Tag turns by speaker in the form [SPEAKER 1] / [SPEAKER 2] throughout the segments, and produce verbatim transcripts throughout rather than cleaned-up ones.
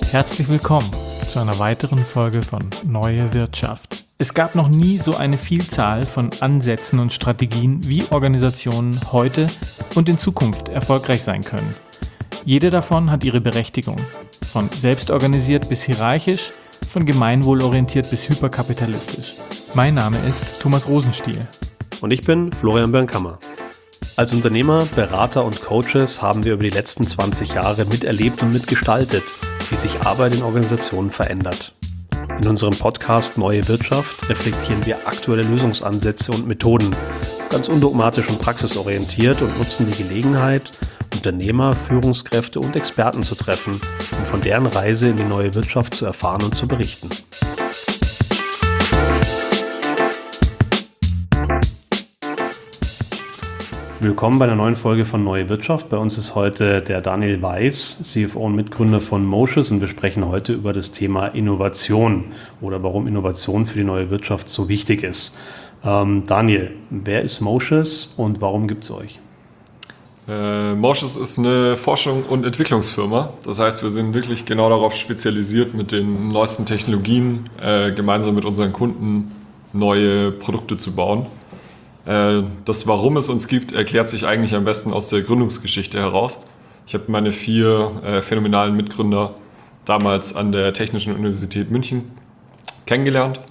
[SPEAKER 1] Herzlich willkommen zu einer weiteren Folge von Neue Wirtschaft. Es gab noch nie so eine Vielzahl von Ansätzen und Strategien, wie Organisationen heute und in Zukunft erfolgreich sein können. Jede davon hat ihre Berechtigung. Von selbstorganisiert bis hierarchisch, von gemeinwohlorientiert bis hyperkapitalistisch. Mein Name ist Thomas Rosenstiel.
[SPEAKER 2] Und ich bin Florian Bernkammer. Als Unternehmer, Berater und Coaches haben wir über die letzten zwanzig Jahre miterlebt und mitgestaltet, wie sich Arbeit in Organisationen verändert. In unserem Podcast Neue Wirtschaft reflektieren wir aktuelle Lösungsansätze und Methoden, ganz undogmatisch und praxisorientiert und nutzen die Gelegenheit, Unternehmer, Führungskräfte und Experten zu treffen, um von deren Reise in die neue Wirtschaft zu erfahren und zu berichten. Willkommen bei einer neuen Folge von Neue Wirtschaft. Bei uns ist heute der Daniel Weiß, C F O und Mitgründer von Motius, und wir sprechen heute über das Thema Innovation oder warum Innovation für die neue Wirtschaft so wichtig ist. Ähm, Daniel, wer ist Motius und warum gibt es euch?
[SPEAKER 3] Äh, Motius ist eine Forschung- und Entwicklungsfirma. Das heißt, wir sind wirklich genau darauf spezialisiert, mit den neuesten Technologien äh, gemeinsam mit unseren Kunden neue Produkte zu bauen. Das, warum es uns gibt, erklärt sich eigentlich am besten aus der Gründungsgeschichte heraus. Ich habe meine vier äh, phänomenalen Mitgründer damals an der Technischen Universität München kennengelernt.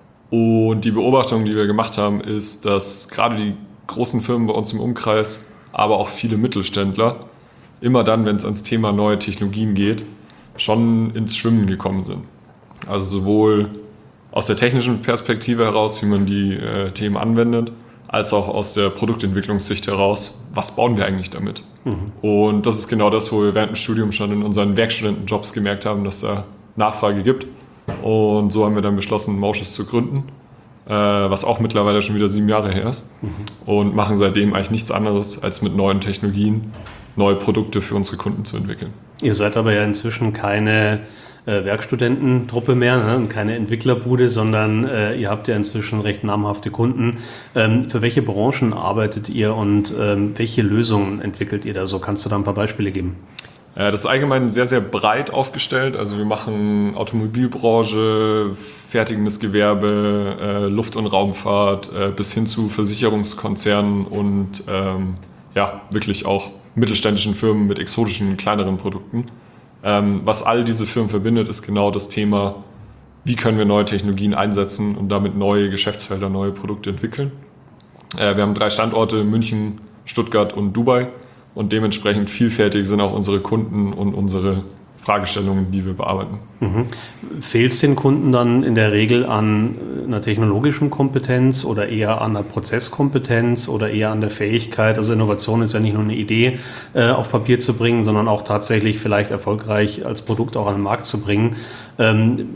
[SPEAKER 3] Und die Beobachtung, die wir gemacht haben, ist, dass gerade die großen Firmen bei uns im Umkreis, aber auch viele Mittelständler, immer dann, wenn es ans Thema neue Technologien geht, schon ins Schwimmen gekommen sind. Also sowohl aus der technischen Perspektive heraus, wie man die äh, Themen anwendet, als auch aus der Produktentwicklungssicht heraus, was bauen wir eigentlich damit? Mhm. Und das ist genau das, wo wir während dem Studium schon in unseren Werkstudentenjobs gemerkt haben, dass da Nachfrage gibt. Und so haben wir dann beschlossen, Motius zu gründen, äh, was auch mittlerweile schon wieder sieben Jahre her ist. Mhm. Und machen seitdem eigentlich nichts anderes, als mit neuen Technologien neue Produkte für unsere Kunden zu entwickeln.
[SPEAKER 2] Ihr seid aber ja inzwischen keine äh, Werkstudententruppe mehr, ne? Und keine Entwicklerbude, sondern äh, ihr habt ja inzwischen recht namhafte Kunden. Ähm, für welche Branchen arbeitet ihr und ähm, welche Lösungen entwickelt ihr da so? Kannst du da ein paar Beispiele geben?
[SPEAKER 3] Das ist allgemein sehr, sehr breit aufgestellt. Also wir machen Automobilbranche, fertigendes Gewerbe, äh, Luft- und Raumfahrt äh, bis hin zu Versicherungskonzernen und ähm, ja, wirklich auch mittelständischen Firmen mit exotischen, kleineren Produkten. Ähm, was all diese Firmen verbindet, ist genau das Thema, wie können wir neue Technologien einsetzen und damit neue Geschäftsfelder, neue Produkte entwickeln. Äh, wir haben drei Standorte, München, Stuttgart und Dubai. Und dementsprechend vielfältig sind auch unsere Kunden und unsere Fragestellungen, die wir bearbeiten.
[SPEAKER 2] Mhm. Fehlt es den Kunden dann in der Regel an einer technologischen Kompetenz oder eher an einer Prozesskompetenz oder eher an der Fähigkeit? Also Innovation ist ja nicht nur eine Idee äh, auf Papier zu bringen, sondern auch tatsächlich vielleicht erfolgreich als Produkt auch an den Markt zu bringen. Ähm,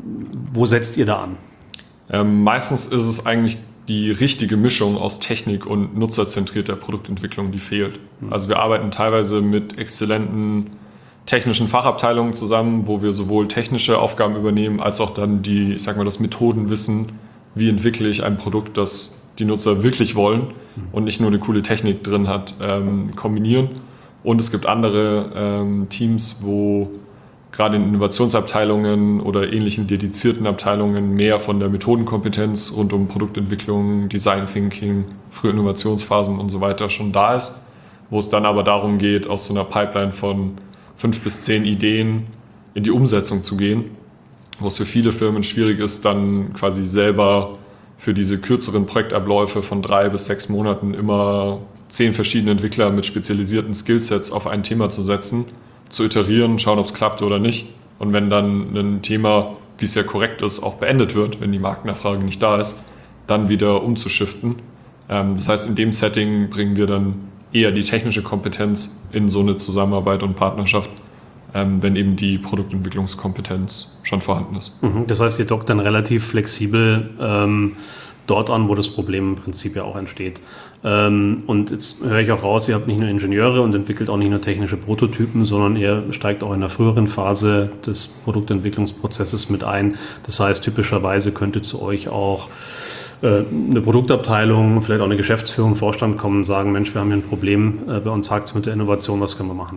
[SPEAKER 2] wo setzt ihr da an?
[SPEAKER 3] Ähm, meistens ist es eigentlich die richtige Mischung aus Technik und nutzerzentrierter Produktentwicklung, die fehlt. Also wir arbeiten teilweise mit exzellenten technischen Fachabteilungen zusammen, wo wir sowohl technische Aufgaben übernehmen, als auch dann die, ich sag mal, das Methodenwissen, wie entwickle ich ein Produkt, das die Nutzer wirklich wollen und nicht nur eine coole Technik drin hat, ähm, kombinieren. Und es gibt andere ähm, Teams, wo gerade in Innovationsabteilungen oder ähnlichen dedizierten Abteilungen mehr von der Methodenkompetenz rund um Produktentwicklung, Design Thinking, frühe Innovationsphasen und so weiter schon da ist, wo es dann aber darum geht, aus so einer Pipeline von fünf bis zehn Ideen in die Umsetzung zu gehen, wo es für viele Firmen schwierig ist, dann quasi selber für diese kürzeren Projektabläufe von drei bis sechs Monaten immer zehn verschiedene Entwickler mit spezialisierten Skillsets auf ein Thema zu setzen, zu iterieren, schauen, ob es klappt oder nicht. Und wenn dann ein Thema, wie es ja korrekt ist, auch beendet wird, wenn die Marktnachfrage nicht da ist, dann wieder umzuschiften. Das heißt, in dem Setting bringen wir dann eher die technische Kompetenz in so eine Zusammenarbeit und Partnerschaft, wenn eben die Produktentwicklungskompetenz schon vorhanden ist.
[SPEAKER 2] Das heißt, ihr dockt dann relativ flexibel ähm, dort an, wo das Problem im Prinzip ja auch entsteht. Ähm, und jetzt höre ich auch raus, ihr habt nicht nur Ingenieure und entwickelt auch nicht nur technische Prototypen, sondern ihr steigt auch in der früheren Phase des Produktentwicklungsprozesses mit ein. Das heißt, typischerweise könnte zu euch auch äh, eine Produktabteilung, vielleicht auch eine Geschäftsführung, Vorstand kommen und sagen, Mensch, wir haben hier ein Problem, äh, bei uns hakt es mit der Innovation, was können wir machen?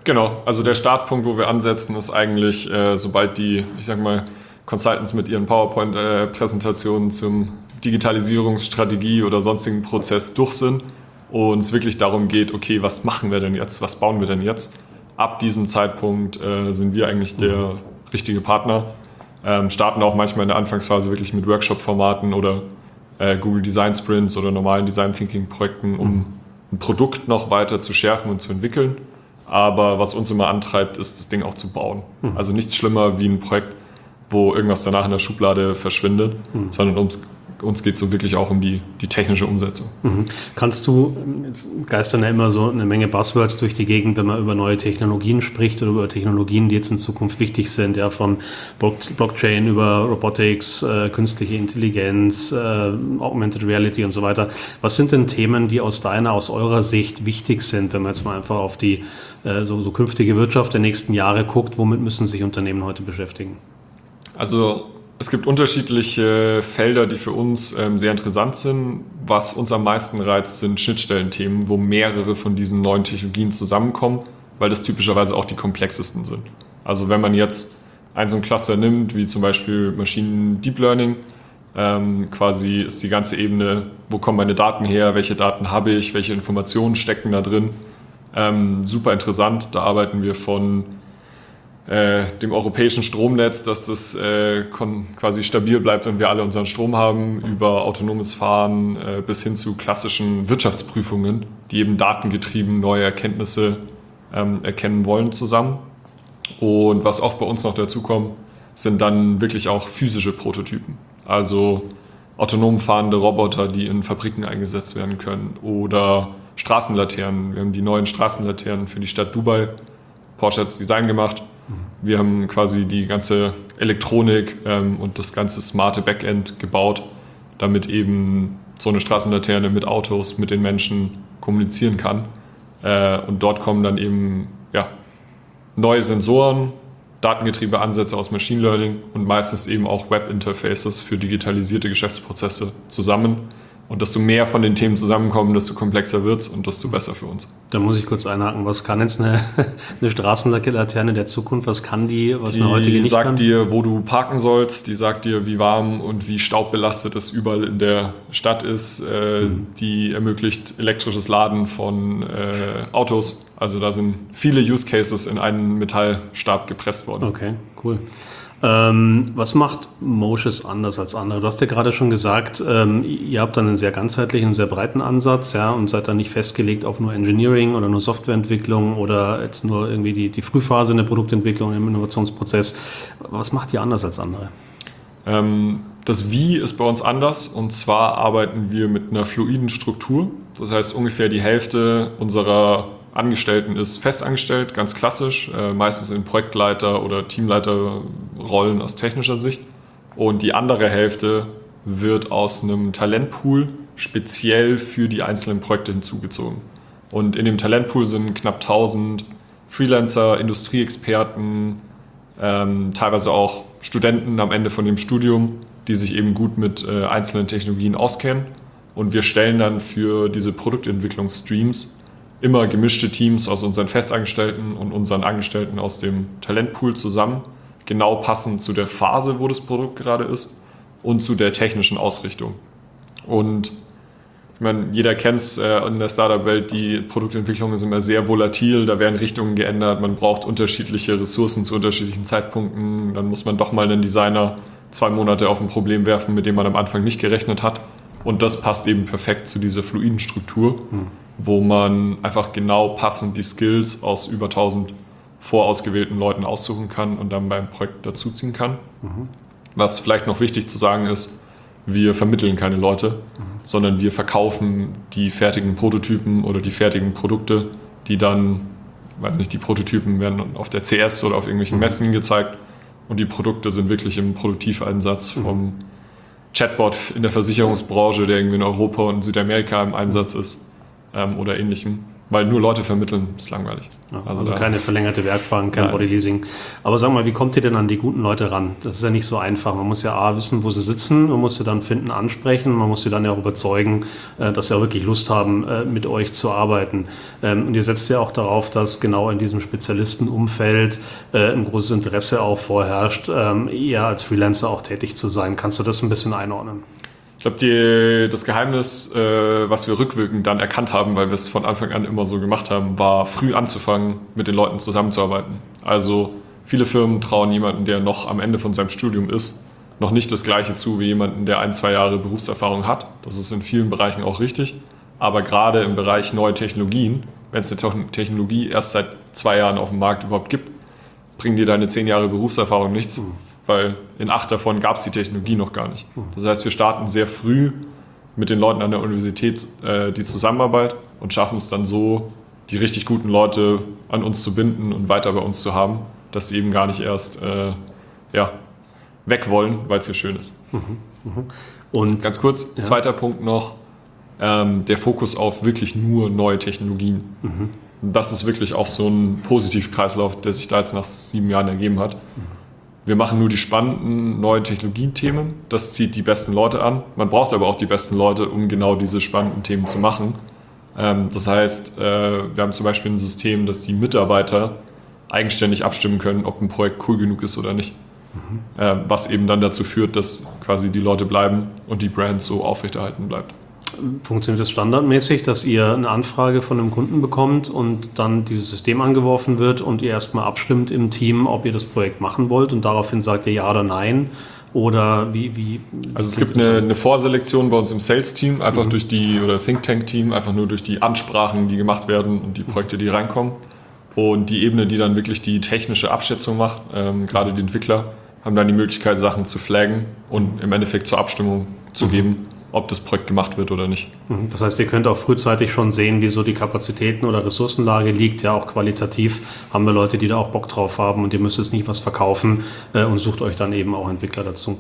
[SPEAKER 3] Genau, also der Startpunkt, wo wir ansetzen, ist eigentlich, äh, sobald die, ich sag mal, Consultants mit ihren PowerPoint-Präsentationen zum Digitalisierungsstrategie oder sonstigen Prozess durch sind und es wirklich darum geht, okay, was machen wir denn jetzt, was bauen wir denn jetzt? Ab diesem Zeitpunkt äh, sind wir eigentlich der richtige Partner, ähm, starten auch manchmal in der Anfangsphase wirklich mit Workshop-Formaten oder äh, Google Design Sprints oder normalen Design Thinking Projekten, um mhm. ein Produkt noch weiter zu schärfen und zu entwickeln. Aber was uns immer antreibt, ist, das Ding auch zu bauen. Mhm. Also nichts schlimmer wie ein Projekt, wo irgendwas danach in der Schublade verschwindet, mhm. sondern ums, uns geht es so wirklich auch um die, die technische Umsetzung.
[SPEAKER 2] Mhm. Kannst du, es geistern ja immer so eine Menge Buzzwords durch die Gegend, wenn man über neue Technologien spricht oder über Technologien, die jetzt in Zukunft wichtig sind, ja, von Blockchain über Robotics, äh, künstliche Intelligenz, äh, Augmented Reality und so weiter. Was sind denn Themen, die aus deiner, aus eurer Sicht wichtig sind, wenn man jetzt mal einfach auf die äh, so, so künftige Wirtschaft der nächsten Jahre guckt? Womit müssen sich Unternehmen heute beschäftigen?
[SPEAKER 3] Also es gibt unterschiedliche Felder, die für uns ähm, sehr interessant sind. Was uns am meisten reizt, sind Schnittstellenthemen, wo mehrere von diesen neuen Technologien zusammenkommen, weil das typischerweise auch die komplexesten sind. Also wenn man jetzt ein so ein Cluster nimmt, wie zum Beispiel Maschinen Deep Learning, ähm, quasi ist die ganze Ebene, wo kommen meine Daten her, welche Daten habe ich, welche Informationen stecken da drin, ähm, super interessant. Da arbeiten wir von Äh, dem europäischen Stromnetz, dass das äh, kon- quasi stabil bleibt und wir alle unseren Strom haben, über autonomes Fahren äh, bis hin zu klassischen Wirtschaftsprüfungen, die eben datengetrieben neue Erkenntnisse ähm, erkennen wollen zusammen. Und was oft bei uns noch dazu kommt, sind dann wirklich auch physische Prototypen. Also autonom fahrende Roboter, die in Fabriken eingesetzt werden können, oder Straßenlaternen. Wir haben die neuen Straßenlaternen für die Stadt Dubai. Porsche hat das Design gemacht. Wir haben quasi die ganze Elektronik ähm, und das ganze smarte Backend gebaut, damit eben so eine Straßenlaterne mit Autos, mit den Menschen kommunizieren kann. Äh, und dort kommen dann eben ja, neue Sensoren, datengetriebene Ansätze aus Machine Learning und meistens eben auch Web-Interfaces für digitalisierte Geschäftsprozesse zusammen. Und desto mehr von den Themen zusammenkommen, desto komplexer wird es und desto besser für uns.
[SPEAKER 2] Da muss ich kurz einhaken. Was kann jetzt eine, eine Straßenlaterne der Zukunft? Was kann die, was
[SPEAKER 3] die
[SPEAKER 2] eine heutige nicht
[SPEAKER 3] sagt
[SPEAKER 2] kann?
[SPEAKER 3] dir, wo du parken sollst. Die sagt dir, wie warm und wie staubbelastet es überall in der Stadt ist. Äh, mhm. Die ermöglicht elektrisches Laden von äh, Autos. Also da sind viele Use Cases in einen Metallstab gepresst worden.
[SPEAKER 2] Okay, cool. Ähm, was macht Moshes anders als andere? Du hast ja gerade schon gesagt, ähm, ihr habt dann einen sehr ganzheitlichen, sehr breiten Ansatz, ja, und seid dann nicht festgelegt auf nur Engineering oder nur Softwareentwicklung oder jetzt nur irgendwie die, die Frühphase in der Produktentwicklung, im Innovationsprozess. Was macht ihr anders als andere?
[SPEAKER 3] Ähm, das Wie ist bei uns anders, und zwar arbeiten wir mit einer fluiden Struktur. Das heißt, ungefähr die Hälfte unserer Angestellten ist festangestellt, ganz klassisch, äh, meistens in Projektleiter- oder Teamleiterrollen aus technischer Sicht. Und die andere Hälfte wird aus einem Talentpool speziell für die einzelnen Projekte hinzugezogen. Und in dem Talentpool sind knapp tausend Freelancer, Industrieexperten, ähm, teilweise auch Studenten am Ende von dem Studium, die sich eben gut mit äh, einzelnen Technologien auskennen. Und wir stellen dann für diese Produktentwicklungsstreams immer gemischte Teams aus unseren Festangestellten und unseren Angestellten aus dem Talentpool zusammen, genau passend zu der Phase, wo das Produkt gerade ist und zu der technischen Ausrichtung. Und ich meine, jeder kennt es äh, in der Startup-Welt, die Produktentwicklung ist immer sehr volatil, da werden Richtungen geändert, man braucht unterschiedliche Ressourcen zu unterschiedlichen Zeitpunkten, dann muss man doch mal einen Designer zwei Monate auf ein Problem werfen, mit dem man am Anfang nicht gerechnet hat. Und das passt eben perfekt zu dieser fluiden Struktur, hm. wo man einfach genau passend die Skills aus über tausend vorausgewählten Leuten aussuchen kann und dann beim Projekt dazuziehen kann. Mhm. Was vielleicht noch wichtig zu sagen ist, wir vermitteln keine Leute, mhm. sondern wir verkaufen die fertigen Prototypen oder die fertigen Produkte, die dann, weiß nicht, die Prototypen werden auf der C S oder auf irgendwelchen mhm. Messen gezeigt und die Produkte sind wirklich im Produktiveinsatz mhm. vom Chatbot in der Versicherungsbranche, der irgendwie in Europa und Südamerika im Einsatz ist ähm, oder ähnlichem. Weil nur Leute vermitteln ist langweilig.
[SPEAKER 2] Ja, also also keine verlängerte Werkbank, kein Bodyleasing. Aber sag mal, wie kommt ihr denn an die guten Leute ran? Das ist ja nicht so einfach. Man muss ja A, wissen, wo sie sitzen, man muss sie dann finden, ansprechen, man muss sie dann ja auch überzeugen, dass sie auch wirklich Lust haben, mit euch zu arbeiten. Und ihr setzt ja auch darauf, dass genau in diesem Spezialistenumfeld ein großes Interesse auch vorherrscht, eher als Freelancer auch tätig zu sein. Kannst du das ein bisschen einordnen?
[SPEAKER 3] Ich glaube, das Geheimnis, äh, was wir rückwirkend dann erkannt haben, weil wir es von Anfang an immer so gemacht haben, war früh anzufangen, mit den Leuten zusammenzuarbeiten. Also viele Firmen trauen jemanden, der noch am Ende von seinem Studium ist, noch nicht das Gleiche zu wie jemanden, der ein, zwei Jahre Berufserfahrung hat. Das ist in vielen Bereichen auch richtig. Aber gerade im Bereich neue Technologien, wenn es eine Technologie erst seit zwei Jahren auf dem Markt überhaupt gibt, bringen dir deine zehn Jahre Berufserfahrung nichts. Weil in acht davon gab es die Technologie noch gar nicht. Das heißt, wir starten sehr früh mit den Leuten an der Universität äh, die Zusammenarbeit und schaffen es dann so, die richtig guten Leute an uns zu binden und weiter bei uns zu haben, dass sie eben gar nicht erst äh, ja, weg wollen, weil es hier schön ist.
[SPEAKER 2] Mhm. Mhm. Und
[SPEAKER 3] ganz kurz, ja. Zweiter Punkt noch, ähm, der Fokus auf wirklich nur neue Technologien. Mhm. Das ist wirklich auch so ein Positivkreislauf, der sich da jetzt nach sieben Jahren ergeben hat. Mhm. Wir machen nur die spannenden neuen Technologiethemen. Das zieht die besten Leute an. Man braucht aber auch die besten Leute, um genau diese spannenden Themen zu machen. Das heißt, wir haben zum Beispiel ein System, dass die Mitarbeiter eigenständig abstimmen können, ob ein Projekt cool genug ist oder nicht. Mhm. Was eben dann dazu führt, dass quasi die Leute bleiben und die Brand so aufrechterhalten bleibt.
[SPEAKER 2] Funktioniert das standardmäßig, dass ihr eine Anfrage von einem Kunden bekommt und dann dieses System angeworfen wird und ihr erstmal abstimmt im Team, ob ihr das Projekt machen wollt und daraufhin sagt ihr ja oder nein? Oder wie? wie
[SPEAKER 3] also es gibt eine, eine Vorselektion bei uns im Sales-Team, einfach mhm. durch die, oder Think Tank-Team, einfach nur durch die Ansprachen, die gemacht werden und die Projekte, die reinkommen. Und die Ebene, die dann wirklich die technische Abschätzung macht, ähm, gerade die Entwickler, haben dann die Möglichkeit, Sachen zu flaggen und im Endeffekt zur Abstimmung zu mhm. geben, ob das Projekt gemacht wird oder nicht.
[SPEAKER 2] Das heißt, ihr könnt auch frühzeitig schon sehen, wie so die Kapazitäten oder Ressourcenlage liegt. Ja, auch qualitativ haben wir Leute, die da auch Bock drauf haben und ihr müsst jetzt nicht was verkaufen äh, und sucht euch dann eben auch Entwickler dazu.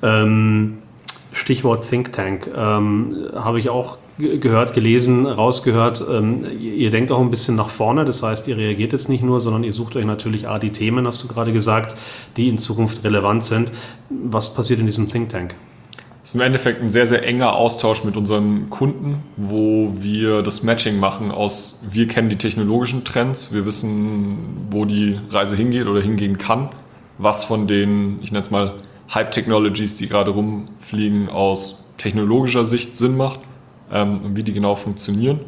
[SPEAKER 2] Ähm, Stichwort Think Tank. Ähm, habe ich auch g- gehört, gelesen, rausgehört. Ähm, ihr, ihr denkt auch ein bisschen nach vorne. Das heißt, ihr reagiert jetzt nicht nur, sondern ihr sucht euch natürlich A, die Themen, hast du gerade gesagt, die in Zukunft relevant sind. Was passiert in diesem Think Tank?
[SPEAKER 3] Es ist im Endeffekt ein sehr, sehr enger Austausch mit unseren Kunden, wo wir das Matching machen aus, wir kennen die technologischen Trends, wir wissen, wo die Reise hingeht oder hingehen kann, was von den, ich nenne es mal, Hype-Technologies, die gerade rumfliegen, aus technologischer Sicht Sinn macht ähm, und wie die genau funktionieren,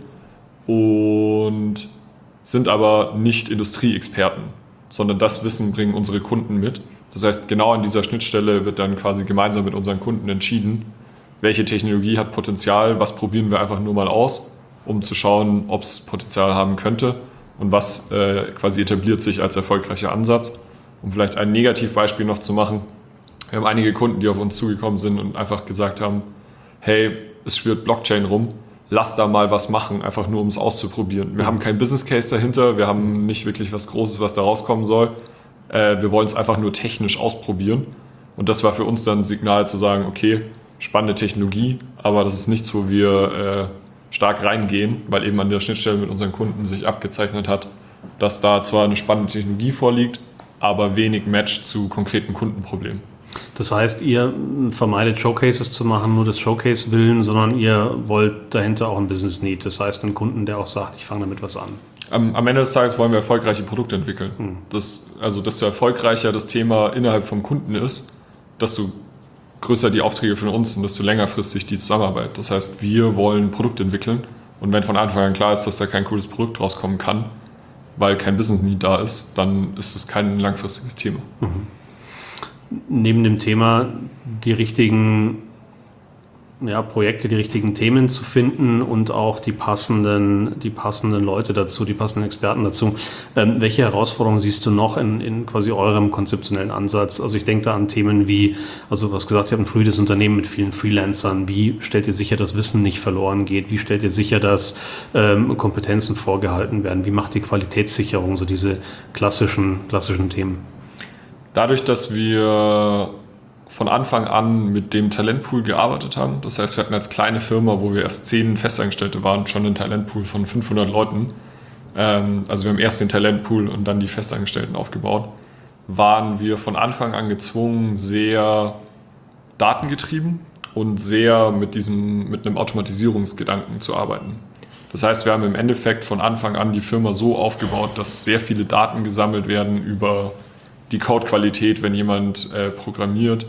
[SPEAKER 3] und sind aber nicht Industrieexperten, sondern das Wissen bringen unsere Kunden mit. Das heißt, genau an dieser Schnittstelle wird dann quasi gemeinsam mit unseren Kunden entschieden, welche Technologie hat Potenzial, was probieren wir einfach nur mal aus, um zu schauen, ob es Potenzial haben könnte und was äh, quasi etabliert sich als erfolgreicher Ansatz. Um vielleicht ein Negativbeispiel noch zu machen, wir haben einige Kunden, die auf uns zugekommen sind und einfach gesagt haben, hey, es schwirrt Blockchain rum, lass da mal was machen, einfach nur um es auszuprobieren. Wir haben keinen Business Case dahinter, wir haben nicht wirklich was Großes, was da rauskommen soll. Wir wollen es einfach nur technisch ausprobieren. Und das war für uns dann ein Signal zu sagen, okay, spannende Technologie, aber das ist nichts, wo wir äh, stark reingehen, weil eben an der Schnittstelle mit unseren Kunden sich abgezeichnet hat, dass da zwar eine spannende Technologie vorliegt, aber wenig Match zu konkreten Kundenproblemen.
[SPEAKER 2] Das heißt, ihr vermeidet Showcases zu machen, nur des Showcase willen, sondern ihr wollt dahinter auch ein Business Need. Das heißt, einen Kunden, der auch sagt, ich fange damit was an.
[SPEAKER 3] Am, am Ende des Tages wollen wir erfolgreiche Produkte entwickeln. Hm. Das, also, desto erfolgreicher das Thema innerhalb vom Kunden ist, desto größer die Aufträge von uns und desto längerfristig die Zusammenarbeit. Das heißt, wir wollen ein Produkt entwickeln, und wenn von Anfang an klar ist, dass da kein cooles Produkt rauskommen kann, weil kein Business Need da ist, dann ist das kein langfristiges Thema.
[SPEAKER 2] Mhm. Neben dem Thema, die richtigen ja, Projekte, die richtigen Themen zu finden und auch die passenden, die passenden Leute dazu, die passenden Experten dazu. Ähm, welche Herausforderungen siehst du noch in, in quasi eurem konzeptionellen Ansatz? Also ich denke da an Themen wie, also du hast gesagt, ihr habt ein fluides Unternehmen mit vielen Freelancern. Wie stellt ihr sicher, dass Wissen nicht verloren geht? Wie stellt ihr sicher, dass ähm, Kompetenzen vorgehalten werden? Wie macht ihr Qualitätssicherung? So diese klassischen, klassischen Themen.
[SPEAKER 3] Dadurch, dass wir von Anfang an mit dem Talentpool gearbeitet haben. Das heißt, wir hatten als kleine Firma, wo wir erst zehn Festangestellte waren, schon einen Talentpool von fünfhundert Leuten, ähm, also wir haben erst den Talentpool und dann die Festangestellten aufgebaut, waren wir von Anfang an gezwungen, sehr datengetrieben und sehr mit diesem, mit einem Automatisierungsgedanken zu arbeiten. Das heißt, wir haben im Endeffekt von Anfang an die Firma so aufgebaut, dass sehr viele Daten gesammelt werden über die Codequalität, wenn jemand äh, programmiert,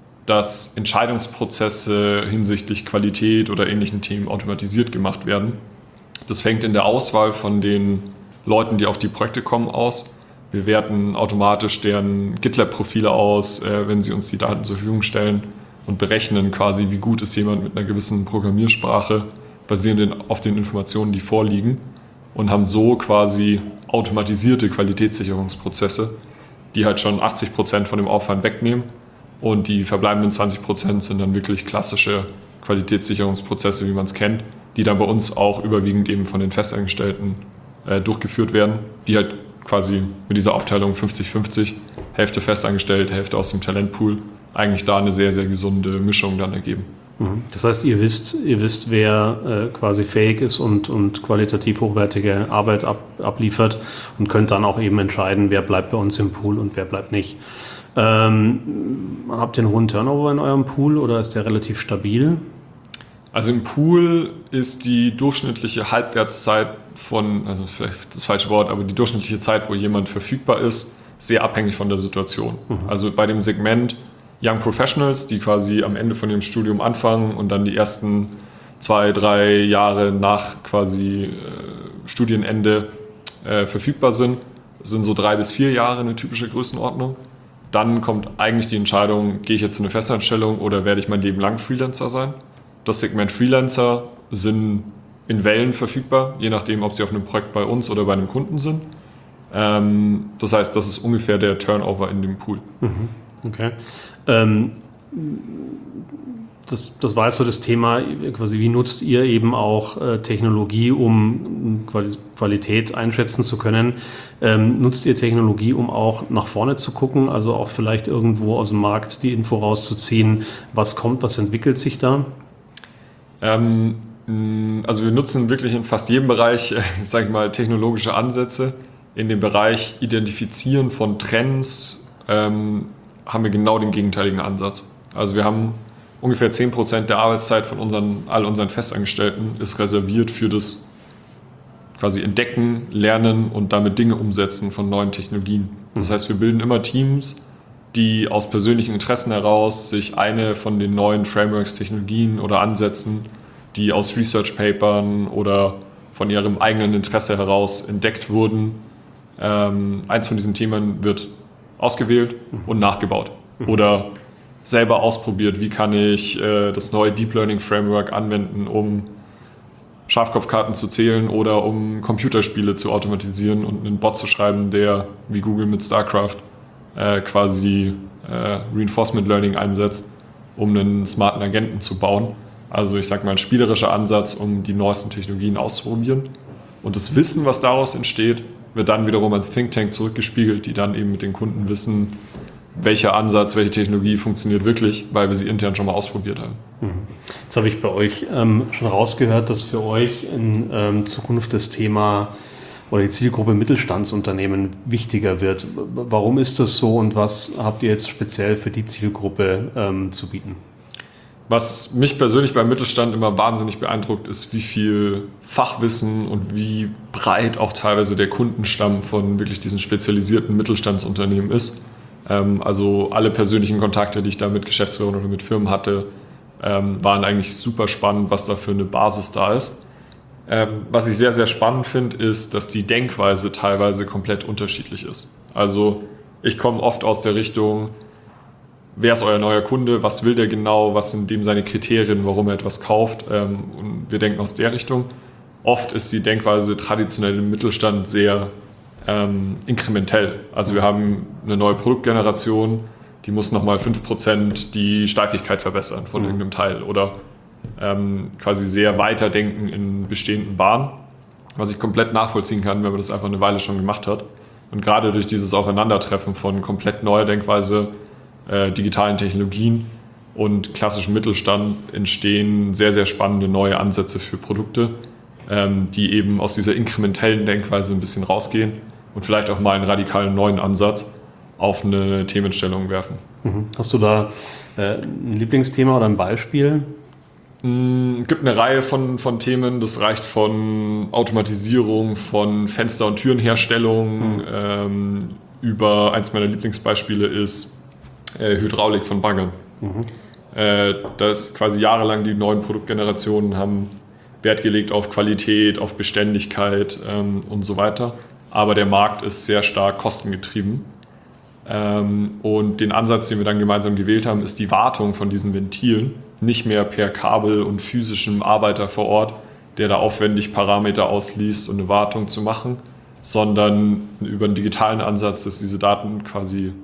[SPEAKER 3] dass Entscheidungsprozesse hinsichtlich Qualität oder ähnlichen Themen automatisiert gemacht werden. Das fängt in der Auswahl von den Leuten, die auf die Projekte kommen, aus. Wir werten automatisch deren GitLab-Profile aus, äh, wenn sie uns die Daten zur Verfügung stellen und berechnen quasi, wie gut ist jemand mit einer gewissen Programmiersprache, basierend auf den Informationen, die vorliegen, und haben so quasi automatisierte Qualitätssicherungsprozesse, die halt schon achtzig Prozent von dem Aufwand wegnehmen, und die verbleibenden zwanzig Prozent sind dann wirklich klassische Qualitätssicherungsprozesse, wie man es kennt, die dann bei uns auch überwiegend eben von den Festangestellten äh, durchgeführt werden, die halt quasi mit dieser Aufteilung fünfzig fünfzig, Hälfte festangestellt, Hälfte aus dem Talentpool, eigentlich da eine sehr, sehr gesunde Mischung dann ergeben.
[SPEAKER 2] Das heißt, ihr wisst, ihr wisst, wer äh, quasi fähig ist und, und qualitativ hochwertige Arbeit ab, abliefert und könnt dann auch eben entscheiden, wer bleibt bei uns im Pool und wer bleibt nicht. Ähm, habt ihr einen hohen Turnover in eurem Pool oder ist der relativ stabil?
[SPEAKER 3] Also im Pool ist die durchschnittliche Halbwertszeit von, also vielleicht das falsche Wort, aber die durchschnittliche Zeit, wo jemand verfügbar ist, sehr abhängig von der Situation. Mhm. Also bei dem Segment Young Professionals, die quasi am Ende von ihrem Studium anfangen und dann die ersten zwei, drei Jahre nach quasi äh, Studienende äh, verfügbar sind, sind so drei bis vier Jahre eine typische Größenordnung. Dann kommt eigentlich die Entscheidung, gehe ich jetzt in eine Festanstellung oder werde ich mein Leben lang Freelancer sein? Das Segment Freelancer sind in Wellen verfügbar, je nachdem, ob sie auf einem Projekt bei uns oder bei einem Kunden sind. Ähm, das heißt, das ist ungefähr der Turnover in dem Pool.
[SPEAKER 2] Mhm. Okay. Ähm, das, das war jetzt so das Thema, quasi, wie nutzt ihr eben auch äh, Technologie, um Quali- Qualität einschätzen zu können? Ähm, nutzt ihr Technologie, um auch nach vorne zu gucken, also auch vielleicht irgendwo aus dem Markt die Info rauszuziehen, was kommt, was entwickelt sich da?
[SPEAKER 3] Ähm, also wir nutzen wirklich in fast jedem Bereich, äh, sage ich mal, technologische Ansätze. In dem Bereich Identifizieren von Trends ähm, haben wir genau den gegenteiligen Ansatz. Also wir haben ungefähr zehn Prozent der Arbeitszeit von unseren, all unseren Festangestellten ist reserviert für das quasi Entdecken, Lernen und damit Dinge umsetzen von neuen Technologien. Das heißt, wir bilden immer Teams, die aus persönlichen Interessen heraus sich eine von den neuen Frameworks, Technologien oder Ansätzen, die aus Research-Papern oder von ihrem eigenen Interesse heraus entdeckt wurden, ähm, eins von diesen Themen wird ausgewählt und nachgebaut oder selber ausprobiert, wie kann ich äh, das neue Deep Learning Framework anwenden, um Schafkopfkarten zu zählen oder um Computerspiele zu automatisieren und einen Bot zu schreiben, der wie Google mit StarCraft äh, quasi äh, Reinforcement Learning einsetzt, um einen smarten Agenten zu bauen. Also ich sage mal ein spielerischer Ansatz, um die neuesten Technologien auszuprobieren. Und das Wissen, was daraus entsteht, wird dann wiederum ans Think Tank zurückgespiegelt, die dann eben mit den Kunden wissen, welcher Ansatz, welche Technologie funktioniert wirklich, weil wir sie intern schon mal ausprobiert haben.
[SPEAKER 2] Jetzt habe ich bei euch ähm, schon rausgehört, dass für euch in ähm, Zukunft das Thema oder die Zielgruppe Mittelstandsunternehmen wichtiger wird. Warum ist das so und was habt ihr jetzt speziell für die Zielgruppe ähm, zu bieten?
[SPEAKER 3] Was mich persönlich beim Mittelstand immer wahnsinnig beeindruckt, ist, wie viel Fachwissen und wie breit auch teilweise der Kundenstamm von wirklich diesen spezialisierten Mittelstandsunternehmen ist. Ähm, also alle persönlichen Kontakte, die ich da mit Geschäftsführern oder mit Firmen hatte, ähm, waren eigentlich super spannend, was da für eine Basis da ist. Ähm, was ich sehr, sehr spannend finde, ist, dass die Denkweise teilweise komplett unterschiedlich ist. Also ich komme oft aus der Richtung, wer ist euer neuer Kunde, was will der genau, was sind dem seine Kriterien, warum er etwas kauft. Ähm, und wir denken aus der Richtung. Oft ist die Denkweise traditionell im Mittelstand sehr ähm, inkrementell. Also wir haben eine neue Produktgeneration, die muss nochmal fünf Prozent die Steifigkeit verbessern von mhm. irgendeinem Teil oder ähm, quasi sehr weiterdenken in bestehenden Bahnen, was ich komplett nachvollziehen kann, wenn man das einfach eine Weile schon gemacht hat. Und gerade durch dieses Aufeinandertreffen von komplett neuer Denkweise, äh, digitalen Technologien und klassischem Mittelstand entstehen sehr, sehr spannende neue Ansätze für Produkte, ähm, die eben aus dieser inkrementellen Denkweise ein bisschen rausgehen und vielleicht auch mal einen radikalen neuen Ansatz auf eine Themenstellung werfen.
[SPEAKER 2] Mhm. Hast du da äh, ein Lieblingsthema oder ein Beispiel?
[SPEAKER 3] Es gibt eine Reihe von, von Themen, das reicht von Automatisierung, von Fenster- und Türenherstellung, mhm. ähm, über, eins meiner Lieblingsbeispiele ist äh, Hydraulik von Baggern. Mhm. Äh, da ist quasi jahrelang die neuen Produktgenerationen haben Wert gelegt auf Qualität, auf Beständigkeit ähm, und so weiter. Aber der Markt ist sehr stark kostengetrieben. Ähm, und den Ansatz, den wir dann gemeinsam gewählt haben, ist die Wartung von diesen Ventilen. Nicht mehr per Kabel und physischem Arbeiter vor Ort, der da aufwendig Parameter ausliest, um eine Wartung zu machen, sondern über einen digitalen Ansatz, dass diese Daten quasi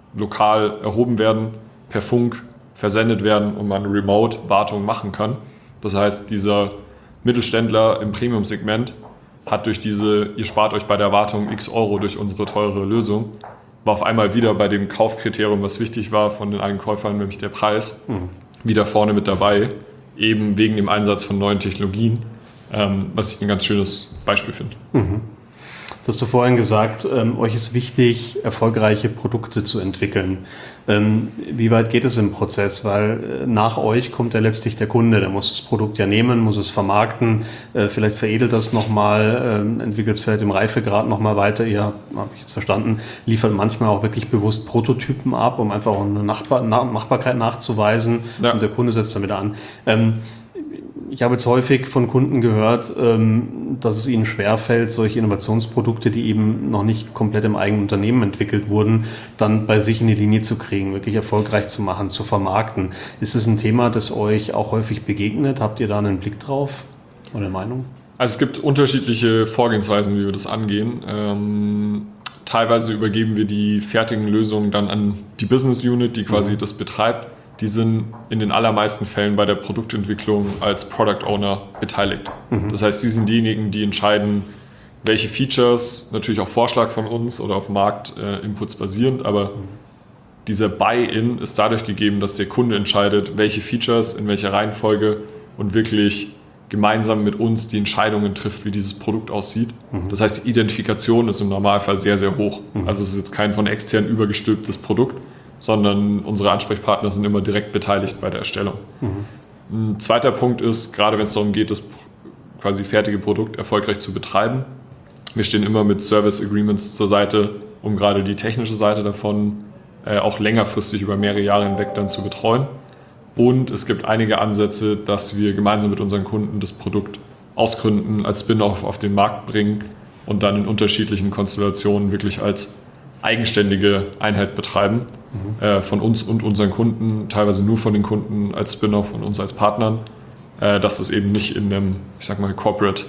[SPEAKER 3] lokal erhoben werden, per Funk versendet werden und man eine Remote-Wartung machen kann. Das heißt, dieser Mittelständler im Premium-Segment hat durch diese, ihr spart euch bei der Wartung x Euro durch unsere teure Lösung, war auf einmal wieder bei dem Kaufkriterium, was wichtig war von den Einkäufern, nämlich der Preis, mhm. wieder vorne mit dabei, eben wegen dem Einsatz von neuen Technologien, ähm, was ich ein ganz schönes Beispiel finde.
[SPEAKER 2] Mhm. Das hast du vorhin gesagt, ähm, euch ist wichtig, erfolgreiche Produkte zu entwickeln. Ähm, wie weit geht es im Prozess? Weil äh, nach euch kommt ja letztlich der Kunde, der muss das Produkt ja nehmen, muss es vermarkten, äh, vielleicht veredelt das nochmal, äh, entwickelt es vielleicht im Reifegrad nochmal weiter. Ihr, habe ich jetzt verstanden, liefert manchmal auch wirklich bewusst Prototypen ab, um einfach eine Nachbar- Na- Machbarkeit nachzuweisen, ja. Und der Kunde setzt damit an. Ähm, Ich habe jetzt häufig von Kunden gehört, dass es ihnen schwerfällt, solche Innovationsprodukte, die eben noch nicht komplett im eigenen Unternehmen entwickelt wurden, dann bei sich in die Linie zu kriegen, wirklich erfolgreich zu machen, zu vermarkten. Ist es ein Thema, das euch auch häufig begegnet? Habt ihr da einen Blick drauf oder eine Meinung?
[SPEAKER 3] Also es gibt unterschiedliche Vorgehensweisen, wie wir das angehen. Ähm, teilweise übergeben wir die fertigen Lösungen dann an die Business Unit, die quasi mhm. das betreibt. Die sind in den allermeisten Fällen bei der Produktentwicklung als Product Owner beteiligt. Mhm. Das heißt, sie sind diejenigen, die entscheiden, welche Features, natürlich auf Vorschlag von uns oder auf Marktinputs äh, basierend, aber mhm. dieser Buy-in ist dadurch gegeben, dass der Kunde entscheidet, welche Features, in welcher Reihenfolge und wirklich gemeinsam mit uns die Entscheidungen trifft, wie dieses Produkt aussieht. Mhm. Das heißt, die Identifikation ist im Normalfall sehr, sehr hoch. Mhm. Also es ist jetzt kein von extern übergestülptes Produkt, sondern unsere Ansprechpartner sind immer direkt beteiligt bei der Erstellung. Mhm. Ein zweiter Punkt ist, gerade wenn es darum geht, das quasi fertige Produkt erfolgreich zu betreiben. Wir stehen immer mit Service Agreements zur Seite, um gerade die technische Seite davon äh, auch längerfristig über mehrere Jahre hinweg dann zu betreuen. Und es gibt einige Ansätze, dass wir gemeinsam mit unseren Kunden das Produkt ausgründen, als Spin-off auf den Markt bringen und dann in unterschiedlichen Konstellationen wirklich als eigenständige Einheit betreiben, mhm. äh, von uns und unseren Kunden, teilweise nur von den Kunden als Spin-off und uns als Partnern, äh, dass das eben nicht in einem, ich sag mal, Corporate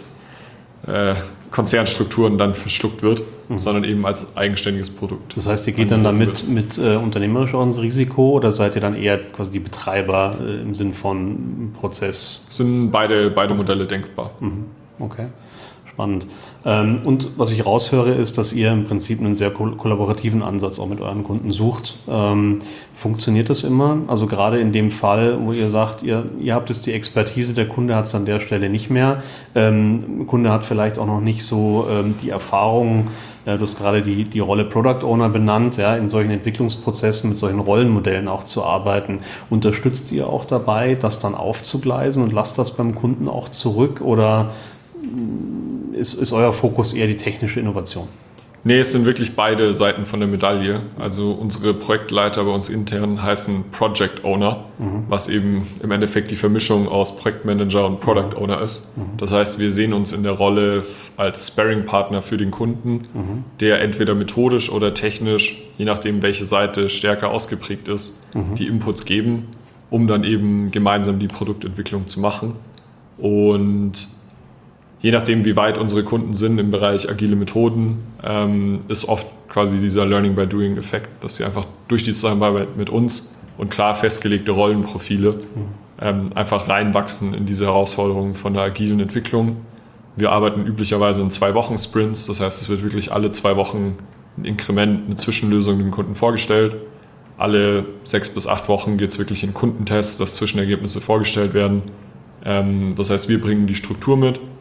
[SPEAKER 3] äh, Konzernstrukturen dann verschluckt wird, mhm. sondern eben als eigenständiges Produkt.
[SPEAKER 2] Das heißt, ihr geht dann damit mit äh, unternehmerisch auch ins Risiko oder seid ihr dann eher quasi die Betreiber äh, im Sinn von Prozess?
[SPEAKER 3] Sind beide, beide okay. Modelle denkbar.
[SPEAKER 2] Mhm. Okay. Spannend. Und was ich raushöre, ist, dass ihr im Prinzip einen sehr kollaborativen Ansatz auch mit euren Kunden sucht. Funktioniert das immer? Also gerade in dem Fall, wo ihr sagt, ihr, ihr habt jetzt die Expertise, der Kunde hat es an der Stelle nicht mehr. Der Kunde hat vielleicht auch noch nicht so die Erfahrung, du hast gerade die, die Rolle Product Owner benannt, ja, in solchen Entwicklungsprozessen mit solchen Rollenmodellen auch zu arbeiten. Unterstützt ihr auch dabei, das dann aufzugleisen und lasst das beim Kunden auch zurück oder Ist, ist euer Fokus eher die technische Innovation?
[SPEAKER 3] Nee, es sind wirklich beide Seiten von der Medaille. Also unsere Projektleiter bei uns intern heißen Project Owner, mhm. was eben im Endeffekt die Vermischung aus Projektmanager und Product Owner ist. Mhm. Das heißt, wir sehen uns in der Rolle als Sparring-Partner für den Kunden, mhm. der entweder methodisch oder technisch, je nachdem welche Seite stärker ausgeprägt ist, mhm. die Inputs geben, um dann eben gemeinsam die Produktentwicklung zu machen. Und je nachdem, wie weit unsere Kunden sind im Bereich agile Methoden, ähm, ist oft quasi dieser Learning-by-Doing-Effekt, dass sie einfach durch die Zusammenarbeit mit uns und klar festgelegte Rollenprofile mhm. ähm, einfach reinwachsen in diese Herausforderungen von der agilen Entwicklung. Wir arbeiten üblicherweise in zwei Wochen Sprints, das heißt, es wird wirklich alle zwei Wochen ein Inkrement, eine Zwischenlösung dem Kunden vorgestellt. Alle sechs bis acht Wochen geht es wirklich in Kundentests, dass Zwischenergebnisse vorgestellt werden. Ähm, das heißt, wir bringen die Struktur mit.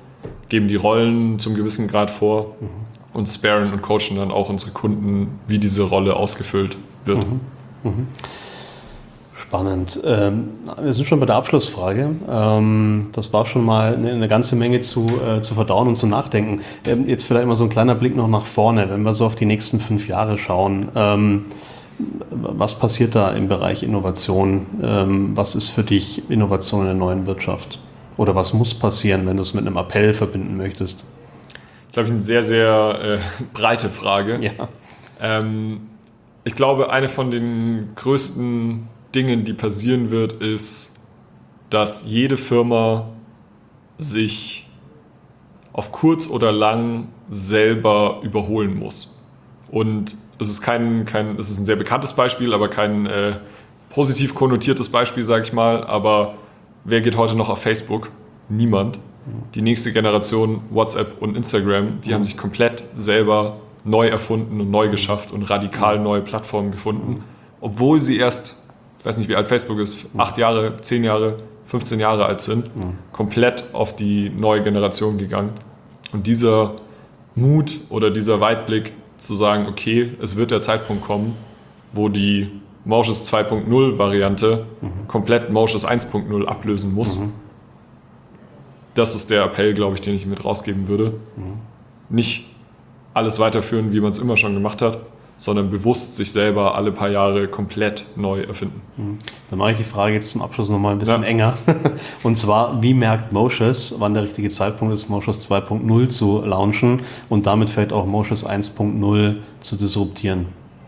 [SPEAKER 3] geben die Rollen zum gewissen Grad vor mhm. und sparen und coachen dann auch unsere Kunden, wie diese Rolle ausgefüllt wird.
[SPEAKER 2] Mhm. Mhm. Spannend. Ähm, wir sind schon bei der Abschlussfrage. Ähm, das war schon mal eine, eine ganze Menge zu, äh, zu verdauen und zu nachdenken. Ähm, jetzt vielleicht mal so ein kleiner Blick noch nach vorne, wenn wir so auf die nächsten fünf Jahre schauen. Ähm, was passiert da im Bereich Innovation? Ähm, was ist für dich Innovation in der neuen Wirtschaft? Oder was muss passieren, wenn du es mit einem Appell verbinden möchtest?
[SPEAKER 3] Ich glaube, eine sehr, sehr äh, breite Frage.
[SPEAKER 2] Ja.
[SPEAKER 3] Ähm, ich glaube, eine von den größten Dingen, die passieren wird, ist, dass jede Firma sich auf kurz oder lang selber überholen muss. Und es ist kein, kein, es ist ein sehr bekanntes Beispiel, aber kein äh, positiv konnotiertes Beispiel, sage ich mal. Aber wer geht heute noch auf Facebook? Niemand. Die nächste Generation, WhatsApp und Instagram, die haben sich komplett selber neu erfunden und neu geschafft und radikal neue Plattformen gefunden, obwohl sie erst, ich weiß nicht, wie alt Facebook ist, acht Jahre, zehn Jahre, fünfzehn Jahre alt sind, komplett auf die neue Generation gegangen. Und dieser Mut oder dieser Weitblick zu sagen, okay, es wird der Zeitpunkt kommen, wo die Moshes zwei Punkt null Variante mhm. komplett Moshes eins Punkt null ablösen muss. Mhm. Das ist der Appell, glaube ich, den ich mit rausgeben würde. Mhm. Nicht alles weiterführen, wie man es immer schon gemacht hat, sondern bewusst sich selber alle paar Jahre komplett neu erfinden.
[SPEAKER 2] Mhm. Dann mache ich die Frage jetzt zum Abschluss nochmal ein bisschen ja. enger. Und zwar, wie merkt Moshes, wann der richtige Zeitpunkt ist, Moshes zwei Punkt null zu launchen und damit vielleicht auch Moshes eins Punkt null zu disruptieren?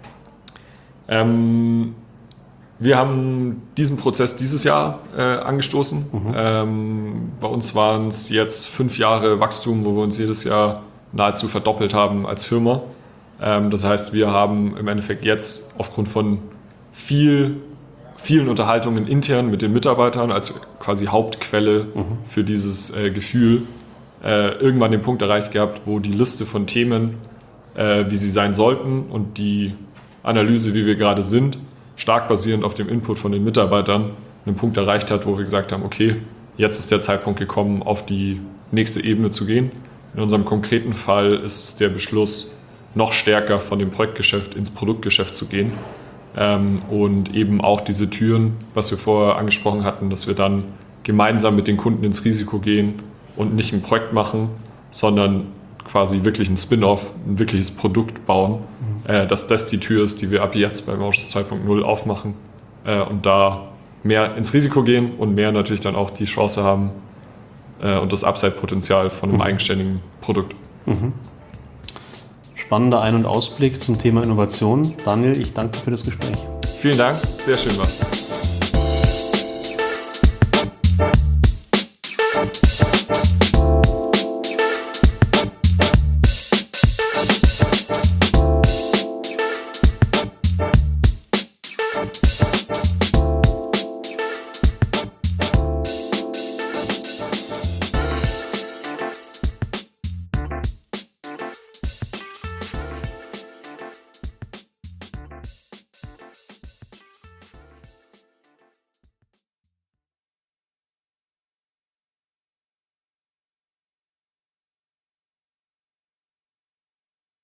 [SPEAKER 3] Ähm, wir haben diesen Prozess dieses Jahr äh, angestoßen. Mhm. Ähm, bei uns waren es jetzt fünf Jahre Wachstum, wo wir uns jedes Jahr nahezu verdoppelt haben als Firma. Ähm, das heißt, wir haben im Endeffekt jetzt aufgrund von viel, vielen Unterhaltungen intern mit den Mitarbeitern als quasi Hauptquelle mhm. für dieses äh, Gefühl äh, irgendwann den Punkt erreicht gehabt, wo die Liste von Themen, äh, wie sie sein sollten und die Analyse, wie wir gerade sind, stark basierend auf dem Input von den Mitarbeitern, einen Punkt erreicht hat, wo wir gesagt haben, okay, jetzt ist der Zeitpunkt gekommen, auf die nächste Ebene zu gehen. In unserem konkreten Fall ist es der Beschluss, noch stärker von dem Projektgeschäft ins Produktgeschäft zu gehen ähm, und eben auch diese Türen, was wir vorher angesprochen hatten, dass wir dann gemeinsam mit den Kunden ins Risiko gehen und nicht ein Projekt machen, sondern quasi wirklich ein Spin-off, ein wirkliches Produkt bauen, mhm. äh, dass das die Tür ist, die wir ab jetzt bei Moshes zwei Punkt null aufmachen äh, und da mehr ins Risiko gehen und mehr natürlich dann auch die Chance haben äh, und das Upside-Potenzial von einem mhm. eigenständigen Produkt.
[SPEAKER 2] Mhm. Spannender Ein- und Ausblick zum Thema Innovation. Daniel, ich danke dir für das Gespräch.
[SPEAKER 3] Vielen Dank, sehr schön war.